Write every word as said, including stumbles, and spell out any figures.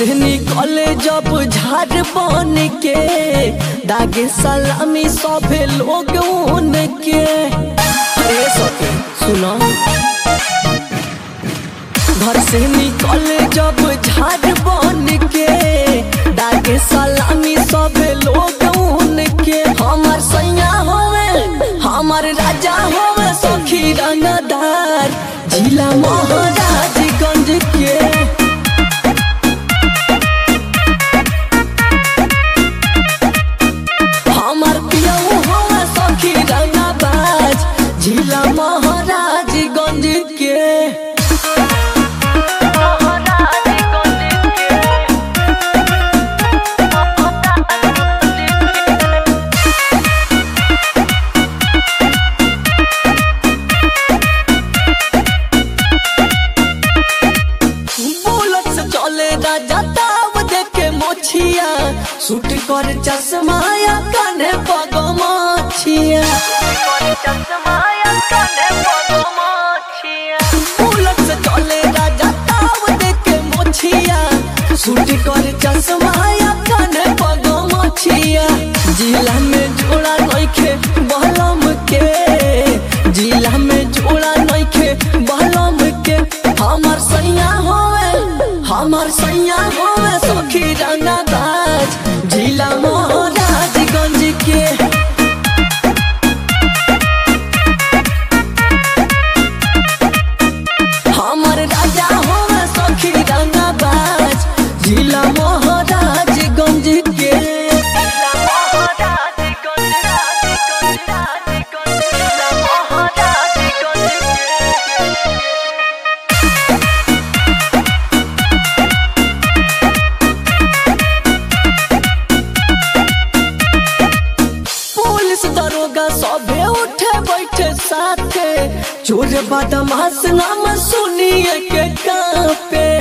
से निकले जब झाड़ बन के दागे सलामी सभे लोग उनके। अरे सखी सुनो, घर से निकले जब झाड़ बन के दागे सलामी सभे लोग उनके। हमार सैया होवे हमार राजा होवे सखी रंगदार जिला महाराजगंज के। हमार पियऊ होवे सखी रंगबाज जिला महाराजगंज के। सूट कर चश्माया काने पगमछिया, उलट से चले राजा ताव देखे मोछिया। सूट कर चश्माया काने पगमछिया। जिला में जोड़ा नइखे बहलम के, जिला में जोड़ा नइखे बहलम के। हमार सैया होवे हमार सैया होवे सखी रंगबाज जिला महाराजगंज के। हमार राजा होवे सखी रंगबाज जिला महाराजगंज के। दरोगा सभे उठे बैठे साथे, चोर बदमाश नाम सुनिए के कांपे।